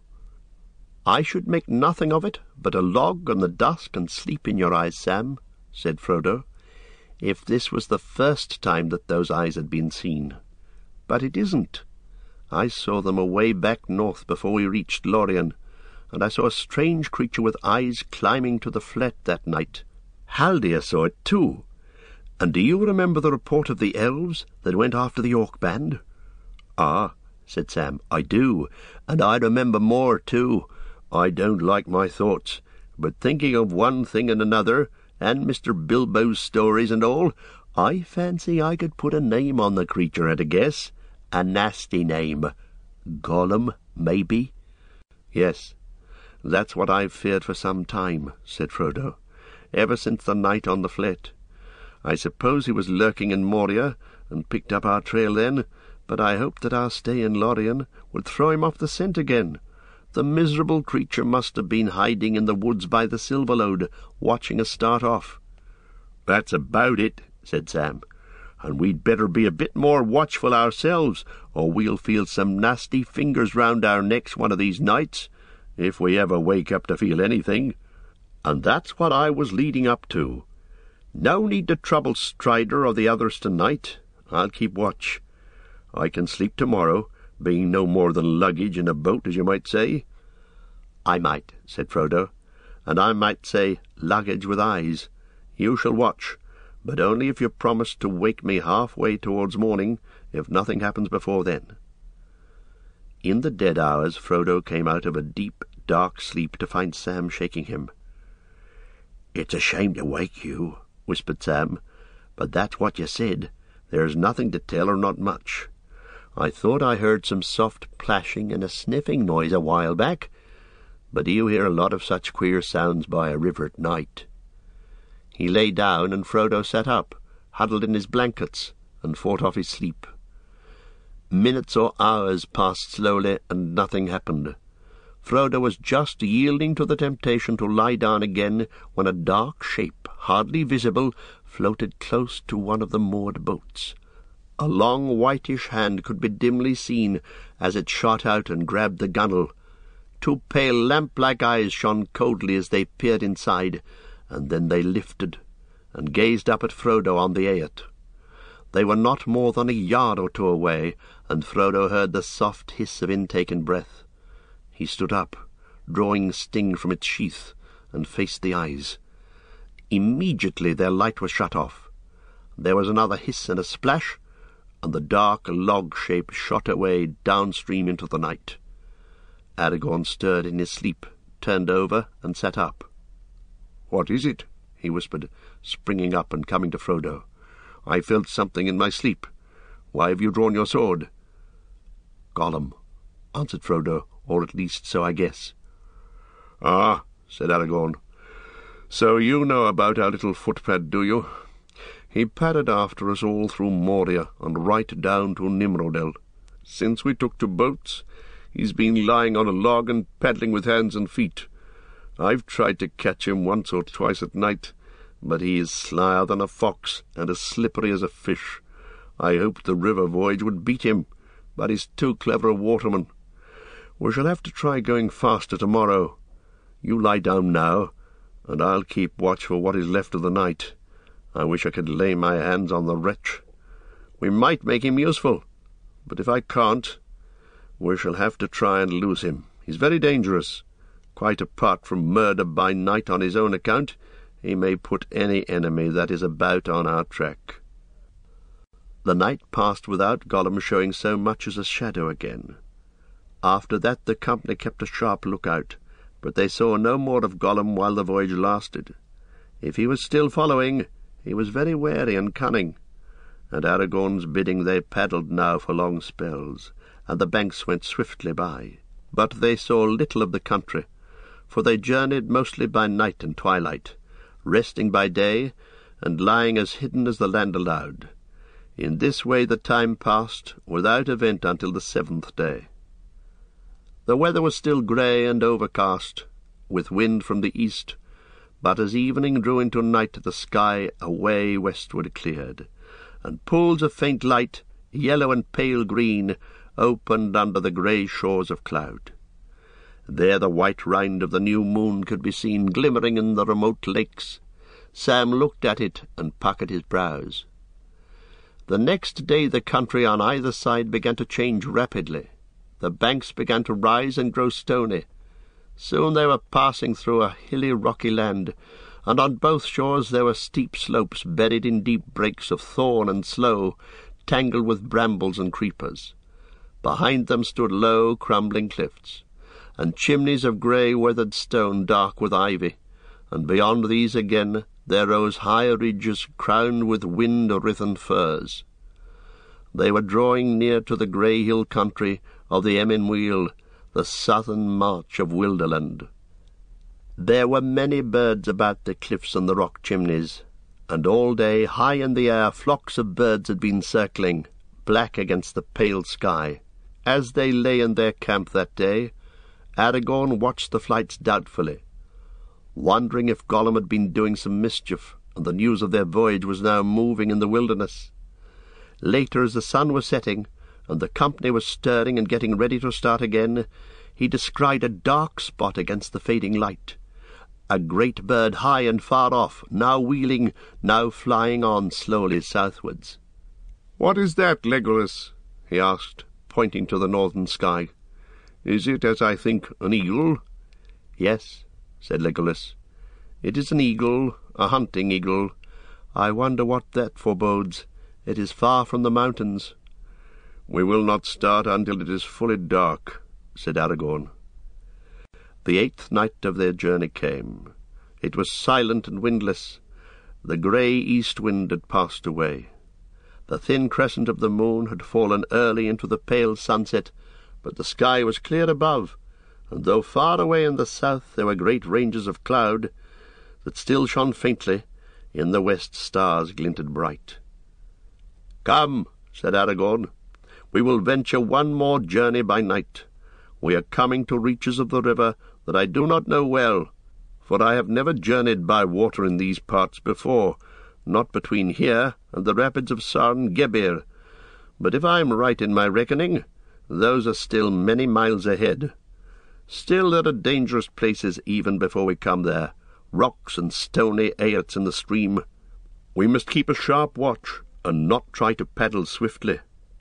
[SPEAKER 1] "I should make nothing of it but a log and the dusk and sleep in your eyes, Sam," said Frodo, "if this was the first time that those eyes had been seen. But it isn't. I saw them away back north before we reached Lorien, and I saw a strange creature with eyes climbing to the flat that night. Haldir saw it too. And do you remember the report of the elves that went after the Orc band?" "Ah," said Sam, "I do, and I remember more too. I don't like my thoughts, but thinking of one thing and another, and Mister Bilbo's stories and all, I fancy I could put a name on the creature at a guess. A nasty name. Gollum, maybe?" "Yes, that's what I've feared for some time," said Frodo, "ever since the night on the Flet. I suppose he was lurking in Moria, and picked up our trail then, but I hoped that our stay in Lorien would throw him off the scent again. The miserable creature must have been hiding in the woods by the Silverlode, watching us start off." "That's about it," said Sam, "and we'd better be a bit more watchful ourselves, or we'll feel some nasty fingers round our necks one of these nights, if we ever wake up to feel anything. And that's what I was leading up to. No need to trouble Strider or the others tonight. I'll keep watch. I can sleep tomorrow, being no more than luggage in a boat, as you might say." "I might," said Frodo, "and I might say luggage with eyes. You shall watch, but only if you promise to wake me half-way towards morning, if nothing happens before then." In the dead hours Frodo came out of a deep, dark sleep to find Sam shaking him. "It's a shame to wake you," whispered Sam. "But that's what you said. There's nothing to tell, or not much. I thought I heard some soft plashing and a sniffing noise a while back, but you hear a lot of such queer sounds by a river at night." He lay down, and Frodo sat up, huddled in his blankets, and fought off his sleep. Minutes or hours passed slowly, and nothing happened. Frodo was just yielding to the temptation to lie down again when a dark shape, hardly visible, floated close to one of the moored boats. A long whitish hand could be dimly seen as it shot out and grabbed the gunwale. Two pale lamp-like eyes shone coldly as they peered inside, and then they lifted and gazed up at Frodo on the Eyot. They were not more than a yard or two away, and Frodo heard the soft hiss of intaken breath. He stood up, drawing Sting from its sheath, and faced the eyes. Immediately their light was shut off. There was another hiss and a splash, and the dark log shape shot away downstream into the night. Aragorn stirred in his sleep, turned over, and sat up. "What is it?" he whispered, springing up and coming to Frodo. "I felt something in my sleep. Why have you drawn your sword?" "Gollum," answered Frodo, "or at least so I guess." "Ah," said Aragorn. "So you know about our little footpad, do you? He padded after us all through Moria and right down to Nimrodel. Since we took to boats, he's been lying on a log and paddling with hands and feet. I've tried to catch him once or twice at night, but he is slyer than a fox and as slippery as a fish. I hoped the river voyage would beat him, but he's too clever a waterman. We shall have to try going faster tomorrow. You lie down now, and I'll keep watch for what is left of the night. I wish I could lay my hands on the wretch. We might make him useful, but if I can't, we shall have to try and lose him. He's very dangerous. Quite apart from murder by night on his own account, he may put any enemy that is about on our track." The night passed without Gollum showing so much as a shadow again. After that the company kept a sharp lookout, but they saw no more of Gollum while the voyage lasted. If he was still following, he was very wary and cunning. At Aragorn's bidding they paddled now for long spells, and the banks went swiftly by. But they saw little of the country, for they journeyed mostly by night and twilight, resting by day, and lying as hidden as the land allowed. In this way the time passed, without event until the seventh day. The weather was still grey and overcast, with wind from the east, but as evening drew into night the sky away westward cleared, and pools of faint light, yellow and pale green, opened under the grey shores of cloud. There the white rind of the new moon could be seen glimmering in the remote lakes. Sam looked at it and puckered his brows. The next day the country on either side began to change rapidly. The banks began to rise and grow stony. Soon they were passing through a hilly, rocky land, and on both shores there were steep slopes buried in deep breaks of thorn and sloe, tangled with brambles and creepers. Behind them stood low, crumbling cliffs, and chimneys of grey weathered stone dark with ivy, and beyond these again there rose higher ridges crowned with wind-writhen firs. They were drawing near to the grey hill country of the Emyn Muil, the southern march of Wilderland. There were many birds about the cliffs and the rock chimneys, and all day, high in the air, flocks of birds had been circling, black against the pale sky. As they lay in their camp that day, Aragorn watched the flights doubtfully, wondering if Gollum had been doing some mischief, and the news of their voyage was now moving in the wilderness. Later, as the sun was setting, and the company was stirring and getting ready to start again, he descried a dark spot against the fading light. A great bird high and far off, now wheeling, now flying on slowly southwards.
[SPEAKER 2] "What is that, Legolas?" he asked, pointing to the northern sky. "Is it, as I think, an eagle?"
[SPEAKER 1] "Yes," said Legolas. "It is an eagle, a hunting eagle. I wonder what that forebodes. It is far from the mountains."
[SPEAKER 2] "We will not start until it is fully dark," said Aragorn.
[SPEAKER 1] The eighth night of their journey came. It was silent and windless, The grey east wind had passed away. The thin crescent of the moon had fallen early into the pale sunset, but the sky was clear above, and though far away in the south there were great ranges of cloud that still shone faintly, in the west stars glinted bright. "Come," said Aragorn, "we will venture one more journey by night. We are coming to reaches of the river that I do not know well, for I have never journeyed by water in these parts before, not between here and the rapids of Sarn Gebir. But if I am right in my reckoning, those are still many miles ahead. Still there are dangerous places even before we come there, rocks and stony eyots in the stream. We must keep a sharp watch, and not try to paddle swiftly."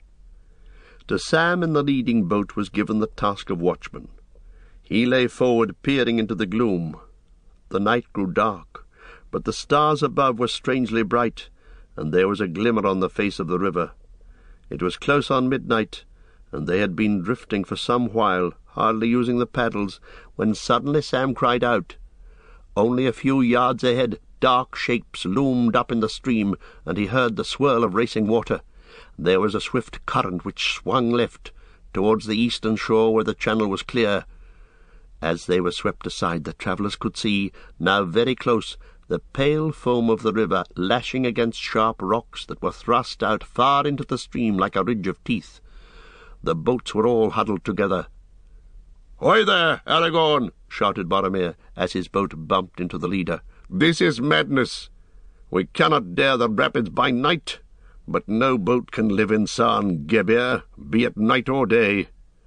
[SPEAKER 1] To Sam in the leading boat was given the task of watchman. He lay forward, peering into the gloom. The night grew dark, but the stars above were strangely bright, and there was a glimmer on the face of the river. It was close on midnight, and they had been drifting for some while, hardly using the paddles, when suddenly Sam cried out. Only a few yards ahead, dark shapes loomed up in the stream, and he heard the swirl of racing water. There was a swift current which swung left, towards the eastern shore where the channel was clear. As they were swept aside, the travellers could see, now very close, the pale foam of the river lashing against sharp rocks that were thrust out far into the stream like a ridge of teeth. The boats were all huddled together. "Hoy there, Aragorn!" shouted Boromir, as his boat bumped into the leader. "This is madness. We cannot dare the rapids by night, but no boat can live in Sarn Gebir, be it night or day."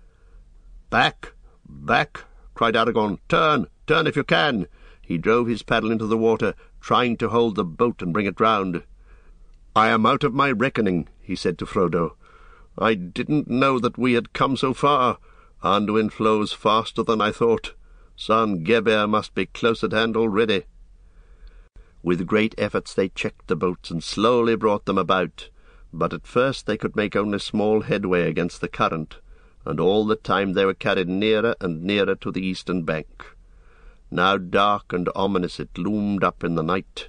[SPEAKER 1] "Back, back!" cried Aragorn. "Turn, turn if you can!" He drove his paddle into the water, trying to hold the boat and bring it round. "I am out of my reckoning," he said to Frodo. "I didn't know that we had come so far. Anduin flows faster than I thought. Sarn Gebir must be close at hand already." With great efforts they checked the boats and slowly brought them about, but at first they could make only small headway against the current, and all the time they were carried nearer and nearer to the eastern bank. Now dark and ominous it loomed up in the night.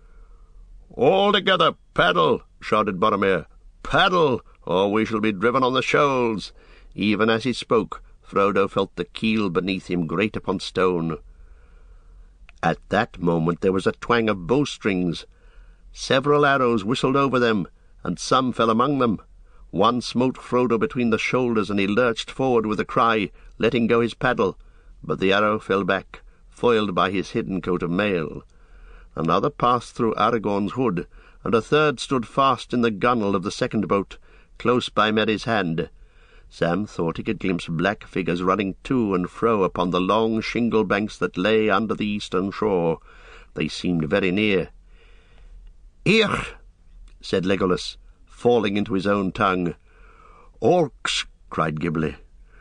[SPEAKER 1] "All together, paddle!" shouted Boromir. "Paddle, or we shall be driven on the shoals." Even as he spoke, Frodo felt the keel beneath him grate upon stone. At that moment there was a twang of bowstrings. Several arrows whistled over them, and some fell among them. One smote Frodo between the shoulders, and he lurched forward with a cry, letting go his paddle, but the arrow fell back, foiled by his hidden coat of mail. Another passed through Aragorn's hood, and a third stood fast in the gunwale of the second boat, close by Merry's hand. Sam thought he could glimpse black figures running to and fro upon the long shingle banks that lay under the eastern shore. They seemed very near. "Here," said Legolas, falling into his own tongue. "Orcs!" cried Gimli.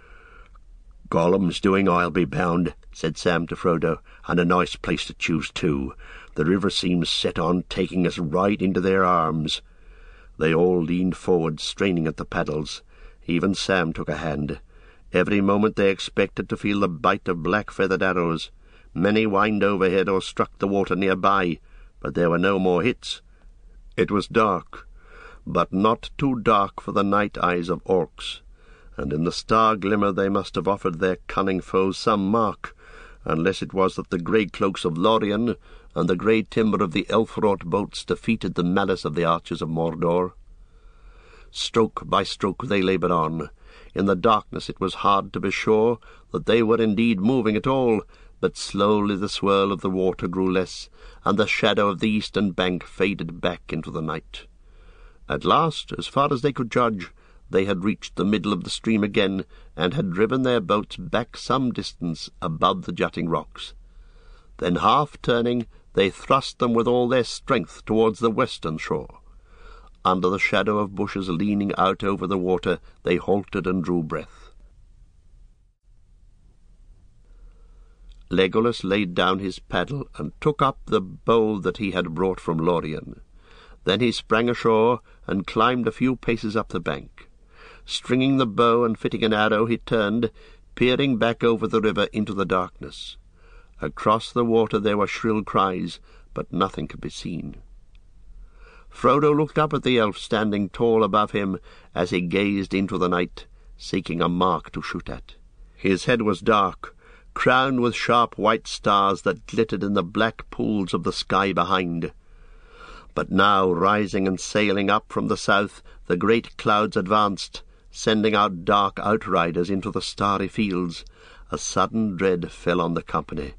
[SPEAKER 1] "Gollum's doing, I'll be bound," said Sam to Frodo, "and a nice place to choose too. The river seems set on taking us right into their arms." They all leaned forward, straining at the paddles. Even Sam took a hand. Every moment they expected to feel the bite of black-feathered arrows. Many whined overhead or struck the water near by, but there were no more hits. It was dark, but not too dark for the night eyes of orcs, and in the star glimmer they must have offered their cunning foes some mark, unless it was that the grey cloaks of Lorien and the grey timber of the elf-wrought boats defeated the malice of the archers of Mordor. Stroke by stroke they laboured on. In the darkness it was hard to be sure that they were indeed moving at all, but slowly the swirl of the water grew less, and the shadow of the eastern bank faded back into the night. At last, as far as they could judge, they had reached the middle of the stream again, and had driven their boats back some distance above the jutting rocks. Then, half turning, they thrust them with all their strength towards the western shore. Under the shadow of bushes leaning out over the water, they halted and drew breath. Legolas laid down his paddle and took up the bow that he had brought from Lorien. Then he sprang ashore and climbed a few paces up the bank. Stringing the bow and fitting an arrow, he turned, peering back over the river into the darkness. Across the water there were shrill cries, but nothing could be seen. Frodo looked up at the elf standing tall above him as he gazed into the night, seeking a mark to shoot at. His head was dark, crowned with sharp white stars that glittered in the black pools of the sky behind. But now, rising and sailing up from the south, the great clouds advanced, sending out dark outriders into the starry fields. A sudden dread fell on the company.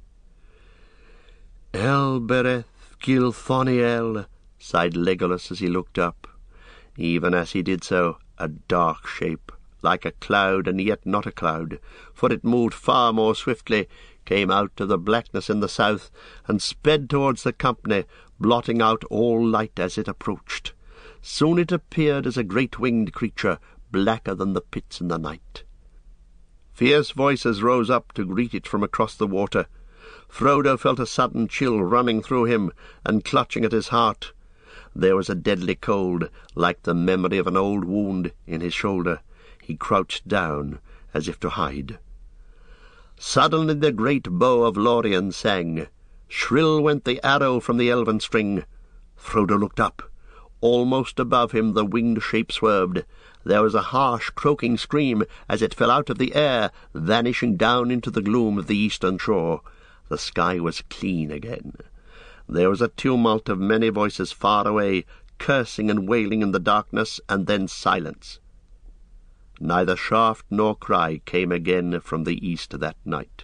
[SPEAKER 1] "Elbereth Gilthoniel," sighed Legolas as he looked up. Even as he did so, a dark shape, like a cloud and yet not a cloud, for it moved far more swiftly, came out of the blackness in the south, and sped towards the company, blotting out all light as it approached. Soon it appeared as a great winged creature, blacker than the pits in the night. Fierce voices rose up to greet it from across the water. Frodo felt a sudden chill running through him and clutching at his heart. There was a deadly cold, like the memory of an old wound, in his shoulder. He crouched down, as if to hide. Suddenly the great bow of Lorien sang. Shrill went the arrow from the elven string. Frodo looked up. Almost above him the winged shape swerved. There was a harsh, croaking scream as it fell out of the air, vanishing down into the gloom of the eastern shore. The sky was clean again. There was a tumult of many voices far away, cursing and wailing in the darkness, and then silence. Neither shaft nor cry came again from the east that night.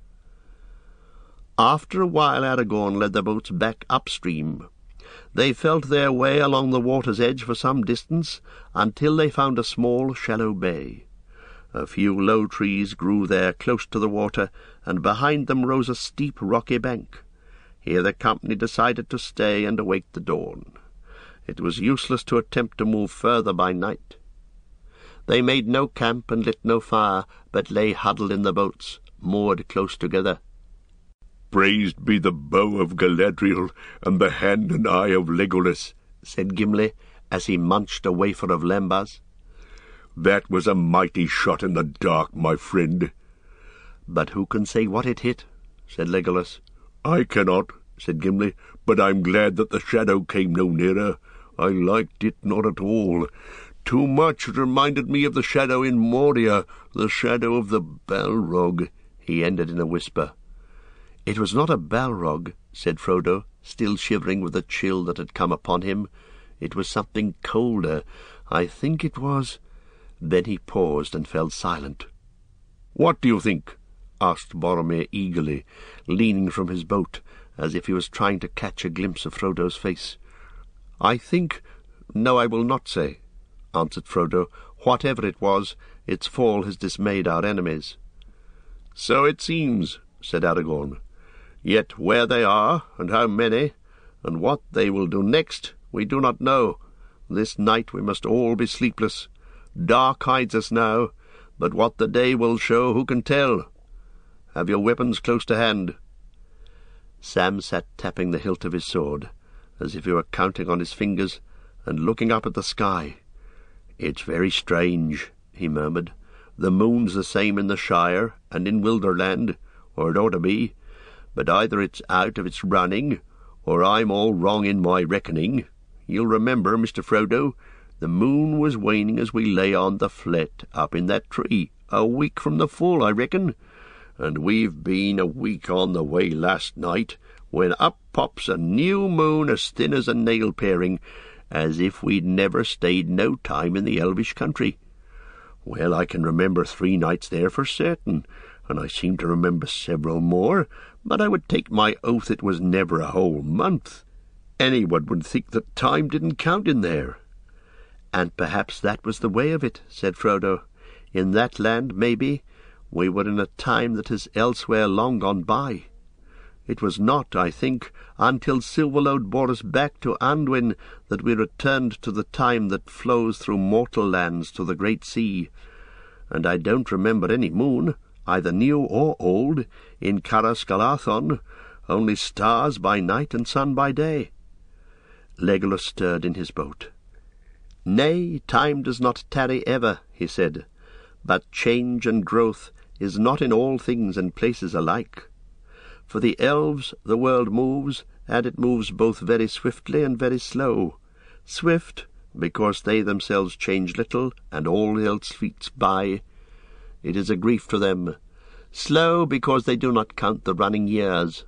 [SPEAKER 1] After a while Aragorn led the boats back upstream. They felt their way along the water's edge for some distance, until they found a small, shallow bay. A few low trees grew there close to the water, and behind them rose a steep, rocky bank. Here the company decided to stay and await the dawn. It was useless to attempt to move further by night. They made no camp and lit no fire, but lay huddled in the boats, moored close together.
[SPEAKER 2] "Praised be the bow of Galadriel and the hand and eye of Legolas,"
[SPEAKER 1] said Gimli, as he munched a wafer of lembas.
[SPEAKER 2] "That was a mighty shot in the dark, my friend."
[SPEAKER 1] "But who can say what it hit?" said Legolas.
[SPEAKER 2] "I cannot," said Gimli, "but I'm glad that the shadow came no nearer. I liked it not at all. Too much it reminded me of the shadow in Moria, the shadow of the Balrog," he ended in a whisper. "It was not a Balrog," said Frodo, still shivering with the chill that had come upon him. "It was something colder. I think it was—" Then he paused and fell silent. "What do you think?"
[SPEAKER 1] asked Boromir eagerly, leaning from his boat, as if he was trying to catch a glimpse of Frodo's face. "I think— No, I will not say," answered Frodo. "Whatever it was, its fall has dismayed our enemies."
[SPEAKER 2] "So it seems," said Aragorn. "Yet where they are, and how many, and what they will do next, we do not know. This night we must all be sleepless. Dark hides us now, but what the day will show, who can tell? Have your weapons close to hand."
[SPEAKER 1] Sam sat tapping the hilt of his sword, as if he were counting on his fingers, and looking up at the sky. "It's very strange," he murmured. "The moon's the same in the Shire and in Wilderland, or it ought to be, but either it's out of its running, or I'm all wrong in my reckoning. You'll remember, Mister Frodo, the moon was waning as we lay on the flet up in that tree, a week from the full, I reckon, and we've been a week on the way last night, when up pops a new moon as thin as a nail-paring, as if we'd never stayed no time in the Elvish country. Well, I can remember three nights there for certain, and I seem to remember several more, but I would take my oath it was never a whole month. Anyone would think that time didn't count in there." "And perhaps that was the way of it," said Frodo. "In that land, maybe, we were in a time that is elsewhere long gone by. It was not, I think, until Silverlode bore us back to Anduin that we returned to the time that flows through mortal lands to the great sea. And I don't remember any moon, either new or old, in Carascalathon, only stars by night and sun by day." Legolas stirred in his boat. "Nay, time does not tarry ever," he said, "but change and growth is not in all things and places alike. For the elves the world moves, and it moves both very swiftly and very slow. Swift, because they themselves change little, and all else fleets by. It is a grief to them. Slow, because they do not count the running years,